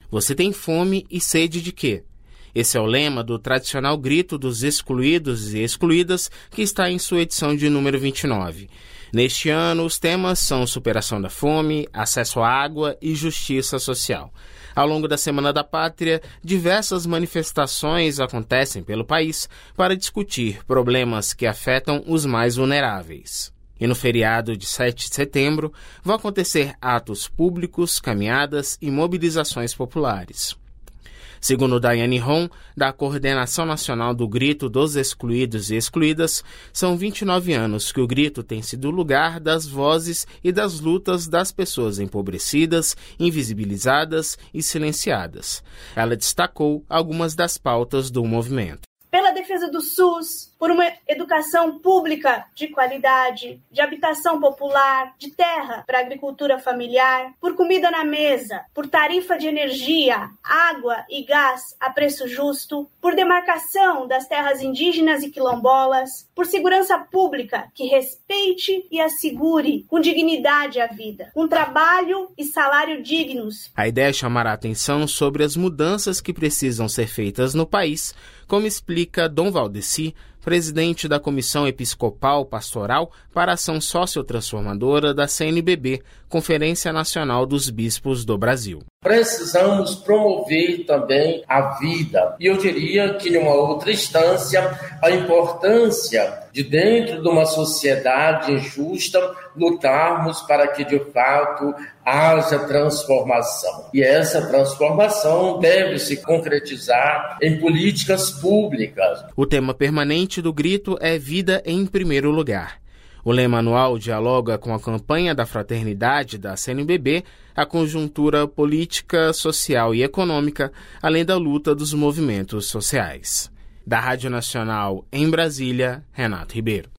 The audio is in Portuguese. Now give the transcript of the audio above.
Você tem fome e sede de quê? Esse é o lema do tradicional Grito dos Excluídos e Excluídas, que está em sua edição de número 29. Neste ano, os temas são superação da fome, acesso à água e justiça social. Ao longo da Semana da Pátria, diversas manifestações acontecem pelo país para discutir problemas que afetam os mais vulneráveis. E no feriado de 7 de setembro, vão acontecer atos públicos, caminhadas e mobilizações populares. Segundo Daiane Ron, da Coordenação Nacional do Grito dos Excluídos e Excluídas, são 29 anos que o grito tem sido o lugar das vozes e das lutas das pessoas empobrecidas, invisibilizadas e silenciadas. Ela destacou algumas das pautas do movimento. Pela defesa do SUS, por uma educação pública de qualidade, de habitação popular, de terra para agricultura familiar, por comida na mesa, por tarifa de energia, água e gás a preço justo, por demarcação das terras indígenas e quilombolas, por segurança pública que respeite e assegure com dignidade a vida, com trabalho e salário dignos. A ideia é chamar a atenção sobre as mudanças que precisam ser feitas no país, como explica Dom Valdeci, presidente da Comissão Episcopal Pastoral para a Ação Sociotransformadora da CNBB, Conferência Nacional dos Bispos do Brasil. Precisamos promover também a vida. E eu diria que, numa outra instância, a importância de, dentro de uma sociedade injusta, lutarmos para que, de fato, haja transformação. E essa transformação deve se concretizar em políticas públicas. O tema permanente do grito é Vida em Primeiro Lugar. O lema anual dialoga com a campanha da fraternidade da CNBB, a conjuntura política, social e econômica, além da luta dos movimentos sociais. Da Rádio Nacional em Brasília, Renato Ribeiro.